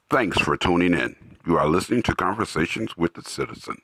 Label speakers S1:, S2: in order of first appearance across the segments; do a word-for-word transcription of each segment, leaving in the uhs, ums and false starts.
S1: Thanks for tuning in. You are listening to Conversations with the Citizen.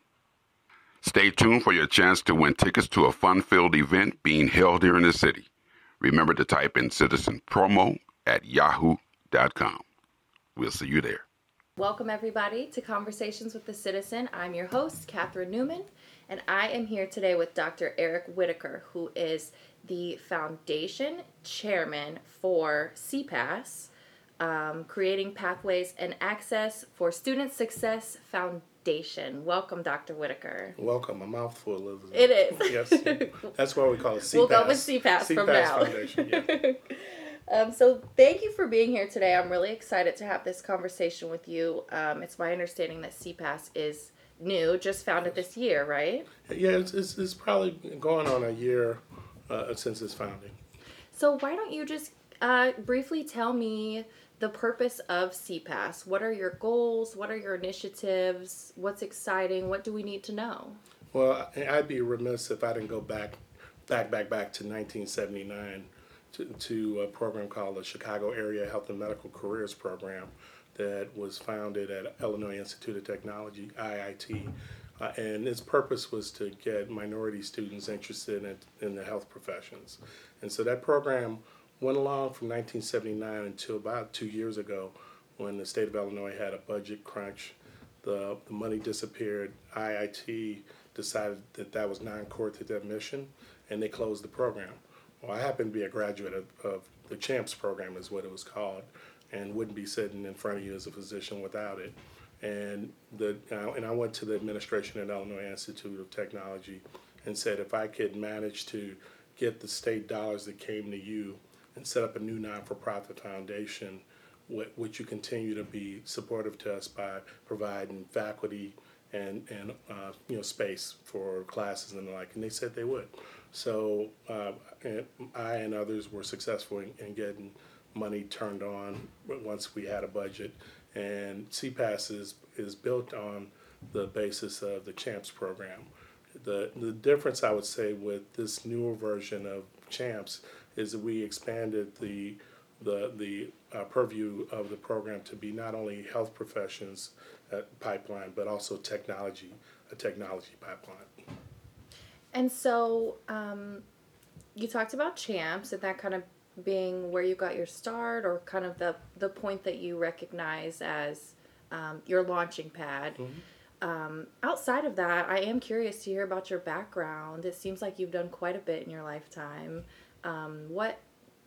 S1: Stay tuned for your chance to win tickets to a fun-filled event being held here in the city. Remember to type in Citizen Promo at yahoo dot com. We'll see you there.
S2: Welcome, everybody, to Conversations with the Citizen. I'm your host, Catherine Newman, and I am here today with Doctor Eric Whitaker, who is the Foundation Chairman for C PAS, um, Creating Pathways and Access for Student Success Foundation. Welcome, Doctor Whitaker.
S3: Welcome. A mouthful, Elizabeth.
S2: It is.
S3: Yes. That's why we call it C PAS.
S2: We'll go with C PAS from now.
S3: Foundation, yeah.
S2: Um, so thank you for being here today. I'm really excited to have this conversation with you. Um, it's my understanding that C PAS is new, just founded this year, right?
S3: Yeah, it's, it's, it's probably going on a year uh, since its founding.
S2: So why don't you just uh, briefly tell me the purpose of C PAS? What are your goals? What are your initiatives? What's exciting? What do we need to know?
S3: Well, I'd be remiss if I didn't go back, back, back, back to nineteen seventy-nine. To, to a program called the Chicago Area Health and Medical Careers Program that was founded at Illinois Institute of Technology, I I T. Uh, and its purpose was to get minority students interested in, in the health professions. And so that program went along from nineteen seventy-nine until about two years ago when the state of Illinois had a budget crunch. The, the money disappeared. I I T decided that that was non-core to their mission, and they closed the program. Well, I happen to be a graduate of, of the CHAMPS program is what it was called, and wouldn't be sitting in front of you as a physician without it. And the uh, and I went to the administration at Illinois Institute of Technology and said if I could manage to get the state dollars that came to you and set up a new non-for-profit foundation, w- would you continue to be supportive to us by providing faculty and and uh, you know space for classes and the like? And they said they would. So uh, and I and others were successful in, in getting money turned on once we had a budget. And C PAS is, is built on the basis of the CHAMPS program. The the difference I would say with this newer version of CHAMPS is that we expanded the the the uh, purview of the program to be not only health professions uh, pipeline, but also technology, a technology pipeline.
S2: And so um, you talked about CHAMPS and that kind of being where you got your start or kind of the, the point that you recognize as um, your launching pad. Mm-hmm. Um, outside of that, I am curious to hear about your background. It seems like you've done quite a bit in your lifetime. Um, what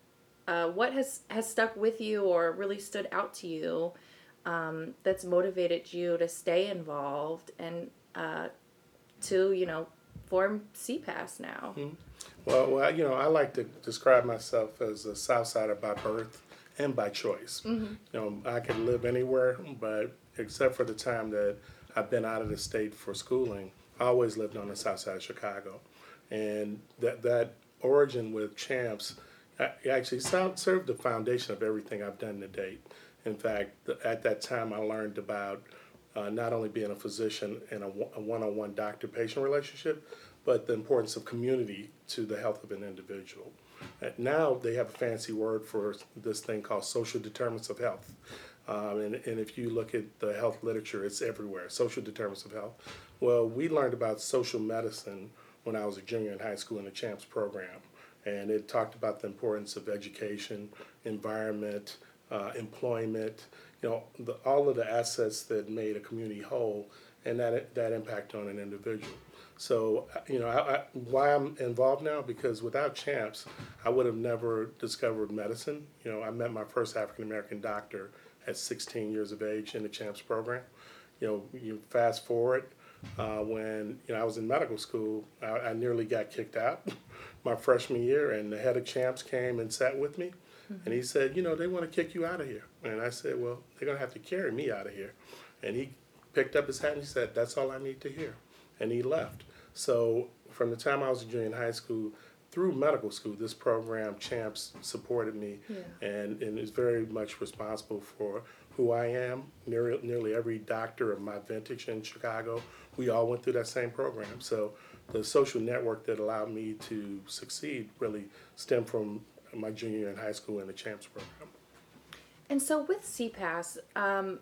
S2: uh, what has, has stuck with you or really stood out to you um, that's motivated you to stay involved and uh, to, you know, form C PAS now?
S3: Mm-hmm. Well, well, you know, I like to describe myself as a Southsider by birth and by choice. Mm-hmm. You know, I can live anywhere, but except for the time that I've been out of the state for schooling, I always lived on the south side of Chicago. And that that origin with CHAMPS actually served the foundation of everything I've done to date. In fact, at that time, I learned about Uh, not only being a physician and a, a one-on-one doctor-patient relationship, but the importance of community to the health of an individual. Uh, now they have a fancy word for this thing called social determinants of health. Um, and, and if you look at the health literature, it's everywhere, social determinants of health. Well, we learned about social medicine when I was a junior in high school in the CHAMPS program. And it talked about the importance of education, environment, uh, employment, you know, the, all of the assets that made a community whole and that that impact on an individual. So, you know, I, I, why I'm involved now, because without CHAMPS, I would have never discovered medicine. You know, I met my first African-American doctor at sixteen years of age in the CHAMPS program. You know, you fast forward, uh, when, you know, I was in medical school, I, I nearly got kicked out my freshman year, and the head of CHAMPS came and sat with me. And he said, you know, they want to kick you out of here. And I said, well, they're going to have to carry me out of here. And he picked up his hat and he said, that's all I need to hear. And he left. So from the time I was a junior in high school through medical school, this program, CHAMPS, supported me yeah. and, and is very much responsible for who I am. Nearly, nearly every doctor of my vintage in Chicago, we all went through that same program. So the social network that allowed me to succeed really stemmed from my junior year in high school in the CHAMPS program.
S2: And so with C PAS, um,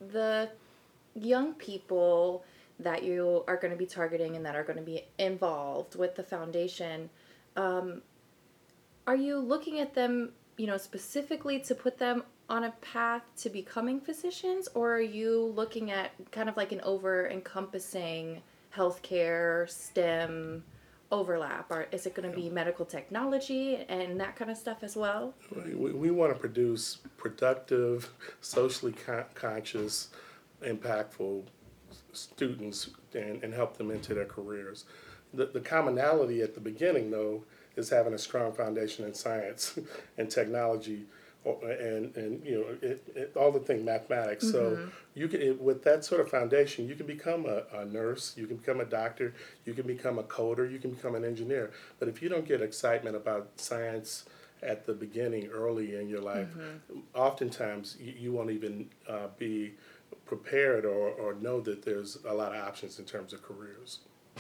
S2: the young people that you are going to be targeting and that are going to be involved with the foundation, um, are you looking at them, you know, specifically to put them on a path to becoming physicians, or are you looking at kind of like an over-encompassing healthcare, STEM overlap? Or is it going to be medical technology and that kind of stuff as well?
S3: We, we want to produce productive, socially con- conscious, impactful students and, and help them into their careers. The, the commonality at the beginning, though, is having a strong foundation in science and technology, and and you know it, it, all the thing mathematics. Mm-hmm. So you can it, with that sort of foundation, you can become a, a nurse, you can become a doctor, you can become a coder, you can become an engineer. But if you don't get excitement about science at the beginning, early in your life, mm-hmm. oftentimes you, you won't even uh, be prepared or, or know that there's a lot of options in terms of careers.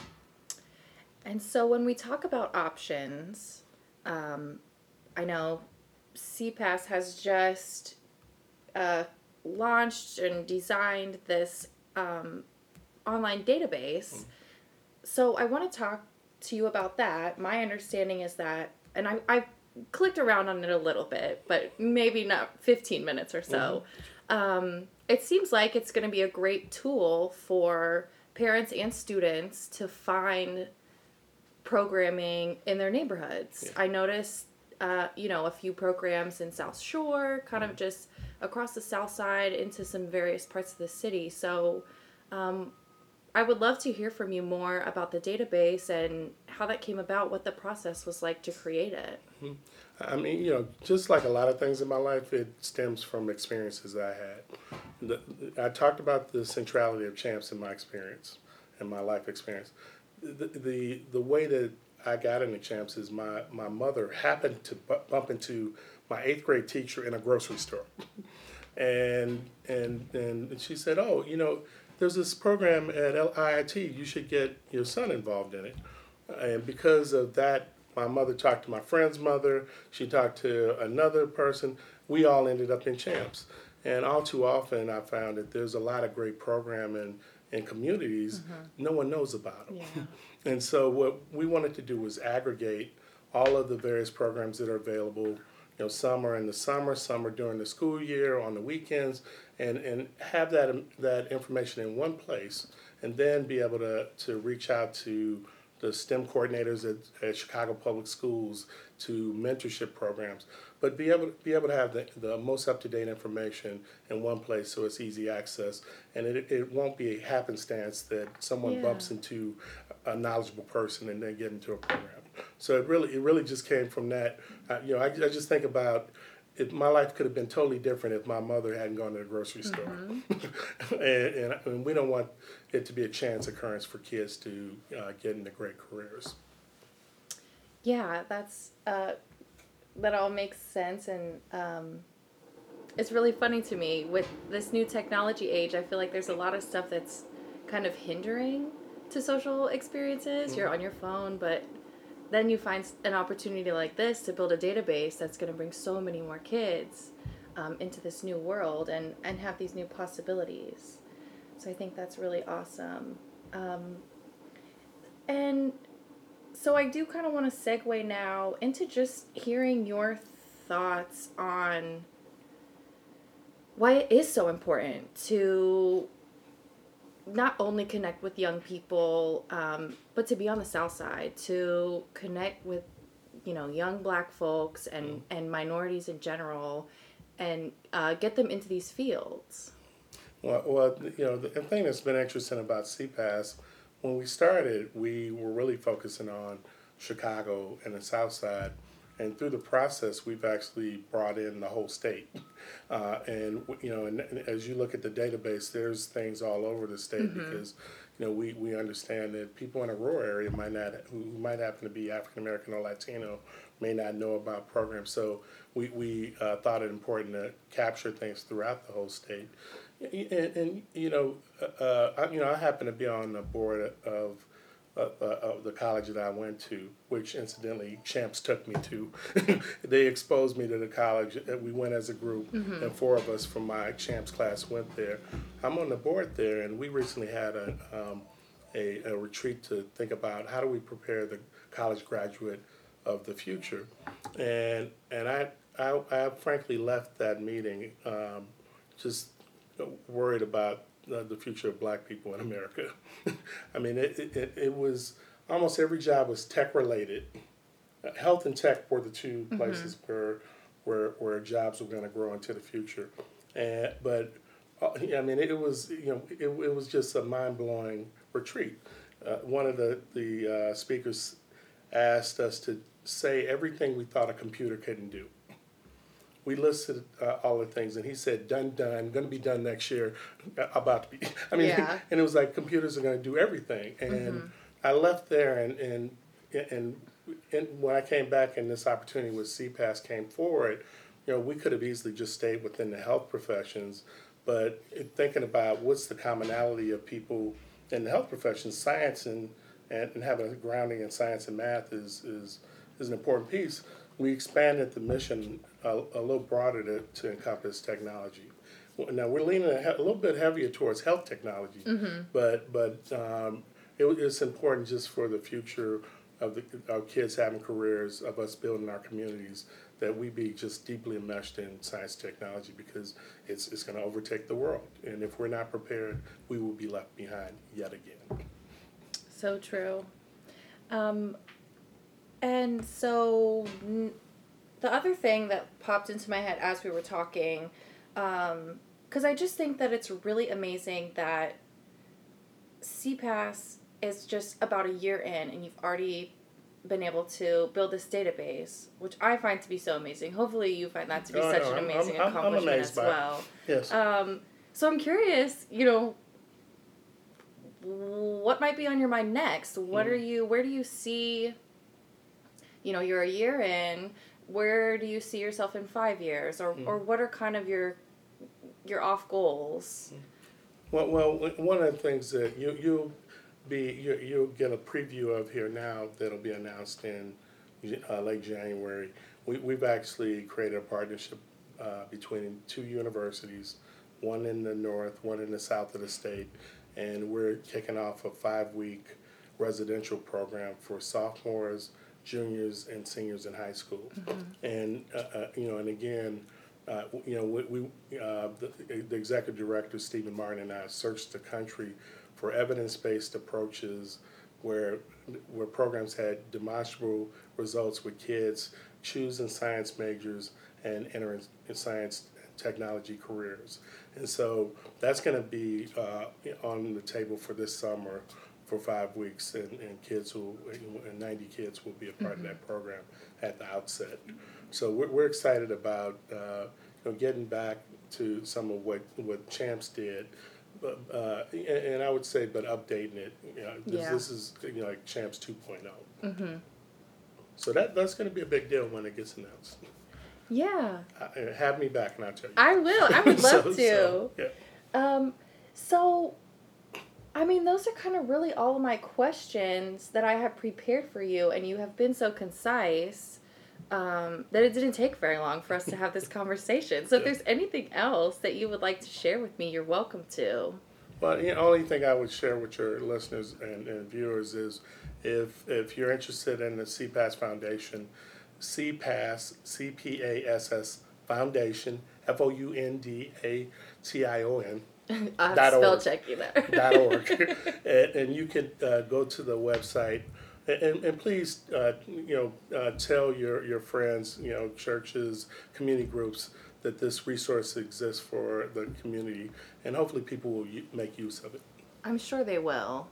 S2: And so when we talk about options, um, I know C P A S has just uh, launched and designed this um, online database. Mm. So I want to talk to you about that. My understanding is that, and I, I clicked around on it a little bit, but maybe not fifteen minutes or so. Mm-hmm. Um, it seems like it's going to be a great tool for parents and students to find programming in their neighborhoods. Yeah. I noticed, uh, you know, a few programs in South Shore, kind mm-hmm. of just across the South Side into some various parts of the city. So um, I would love to hear from you more about the database and how that came about, what the process was like to create it.
S3: Mm-hmm. I mean, you know, just like a lot of things in my life, it stems from experiences that I had. The, I talked about the centrality of CHAMPS in my experience, in my life experience. The, the the way that I got into CHAMPS is my, my mother happened to bu- bump into my eighth grade teacher in a grocery store. and and and she said, oh, you know, there's this program at I I T, you should get your son involved in it. And because of that, my mother talked to my friend's mother, she talked to another person, we all ended up in CHAMPS. And all too often I found that there's a lot of great programming in communities, mm-hmm. no one knows about them. Yeah. And so what we wanted to do was aggregate all of the various programs that are available. You know, some are in the summer, some are during the school year, on the weekends, and, and have that that information in one place, and then be able to, to reach out to the STEM coordinators at, at Chicago Public Schools, to mentorship programs, but be able to be able to have the, the most up-to-date information in one place so it's easy access, and it it won't be a happenstance that someone yeah. bumps into a knowledgeable person and then get into a program. So it really it really just came from that. Uh, you know, I, I just think about it, my life could have been totally different if my mother hadn't gone to the grocery store. Mm-hmm. and, and, and we don't want it to be a chance occurrence for kids to uh, get into great careers.
S2: Yeah, that's uh, that all makes sense, and um, it's really funny to me with this new technology age. I feel like there's a lot of stuff that's kind of hindering to social experiences. Mm-hmm. You're on your phone, but then you find an opportunity like this to build a database that's going to bring so many more kids um, into this new world and, and have these new possibilities. So I think that's really awesome. Um, and so I do kind of want to segue now into just hearing your thoughts on why it is so important to not only connect with young people, um, but to be on the South Side, to connect with, you know, young Black folks and, mm. and minorities in general, and uh, get them into these fields.
S3: Well, well, you know, the thing that's been interesting about C P A S, when we started, we were really focusing on Chicago and the South Side. And through the process, we've actually brought in the whole state. Uh, and, you know, and, and as you look at the database, there's things all over the state mm-hmm. because, you know, we, we understand that people in a rural area might not, who might happen to be African American or Latino, may not know about programs. So we, we uh, thought it important to capture things throughout the whole state. And, and you know, uh, I, you know, I happen to be on the board of uh, uh, of the college that I went to, which incidentally Champs took me to. They exposed me to the college. We went as a group, mm-hmm. and four of us from my Champs class went there. I'm on the board there, and we recently had a, um, a, a retreat to think about how do we prepare the college graduate of the future. And and I, I, I frankly left that meeting um, just worried about uh, the future of black people in America. I mean, it, it, it was almost every job was tech related. Uh, health and tech were the two mm-hmm. places where, where where jobs were going to grow into the future. And but uh, I mean, it was you know it, it was just a mind blowing retreat. Uh, one of the the uh, speakers asked us to say everything we thought a computer couldn't do. We listed uh, all the things, and he said, done, done, going to be done next year, about to be. I mean, yeah. And it was like computers are going to do everything. And mm-hmm. I left there, and, and and and when I came back and this opportunity with C PASS came forward, you know, we could have easily just stayed within the health professions, but thinking about what's the commonality of people in the health professions, science and, and, and having a grounding in science and math is, is, is an important piece. We expanded the mission a, a little broader to, to encompass technology. Now we're leaning a, he- a little bit heavier towards health technology, mm-hmm. but but um, it, it's important just for the future of the, our kids having careers, of us building our communities, that we be just deeply enmeshed in science technology, because it's it's going to overtake the world, and if we're not prepared, we will be left behind yet again.
S2: So true. Um, And so n- the other thing that popped into my head as we were talking, because um, I just think that it's really amazing that C PASS is just about a year in and you've already been able to build this database, which I find to be so amazing. Hopefully you find that to be oh, such no, an amazing I'm, I'm, accomplishment I'm as well.
S3: Yes.
S2: Um, so I'm curious, you know, what might be on your mind next? What mm. are you, where do you see... You know, you're a year in. Where do you see yourself in five years, or, mm. or what are kind of your your off goals?
S3: Well, well, one of the things that you you'll be you you'll get a preview of here now that'll be announced in uh, late January. We we've actually created a partnership uh, between two universities, one in the north, one in the south of the state, and we're kicking off a five week residential program for sophomores, juniors, and seniors in high school. Mm-hmm. And, uh, uh, you know, and again, uh, you know, we, we uh, the, the executive director, Stephen Martin, and I searched the country for evidence-based approaches where where programs had demonstrable results with kids choosing science majors and entering science and technology careers. And so that's going to be uh, on the table for this summer for five weeks, and, and kids will, and ninety kids will be a part mm-hmm. of that program at the outset. So we're, we're excited about uh, you know, getting back to some of what, what Champs did, but uh, and, and I would say, but updating it. You know, this, yeah. this is you know, like Champs two point oh. Mm-hmm. So that that's going to be a big deal when it gets announced.
S2: Yeah.
S3: Uh, have me back and I'll tell you.
S2: I will. I would love so, to.
S3: So, yeah.
S2: Um, so. I mean, those are kind of really all of my questions that I have prepared for you, and you have been so concise um, that it didn't take very long for us to have this conversation. So if there's anything else that you would like to share with me, you're welcome to.
S3: Well, the only thing I would share with your listeners and, and viewers is if if you're interested in the C PASS Foundation, C PASS, C P A S S Foundation, F O U N D A T I O N,
S2: I'll spell check you there.
S3: dot org. and, and you could uh, go to the website, and, and please, uh, you know, uh, tell your, your friends, you know, churches, community groups, that this resource exists for the community, and hopefully people will u- make use of it.
S2: I'm sure they will.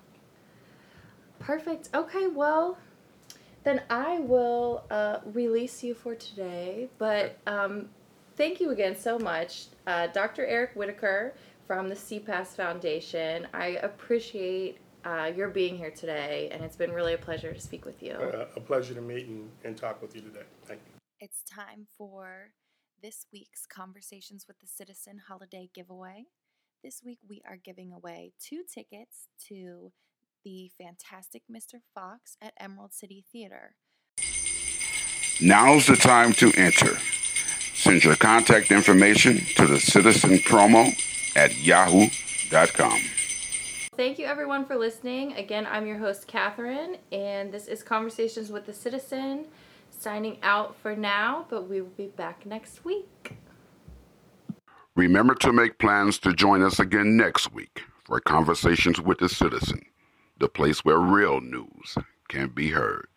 S2: Perfect. Okay, well, then I will uh, release you for today, but um, thank you again so much, uh, Doctor Eric Whitaker from the C PASS Foundation. I appreciate uh, your being here today, and it's been really a pleasure to speak with you.
S3: Uh, a pleasure to meet and, and talk with you today. Thank you.
S4: It's time for this week's Conversations with the Citizen holiday giveaway. This week we are giving away two tickets to the fantastic Mister Fox at Emerald City Theater.
S1: Now's the time to enter. Send your contact information to the Citizen Promo at yahoo dot com.
S2: Thank you everyone for listening. Again, I'm your host, Catherine, and this is Conversations with the Citizen, signing out for now, but we will be back next week.
S1: Remember to make plans to join us again next week for Conversations with the Citizen, the place where real news can be heard.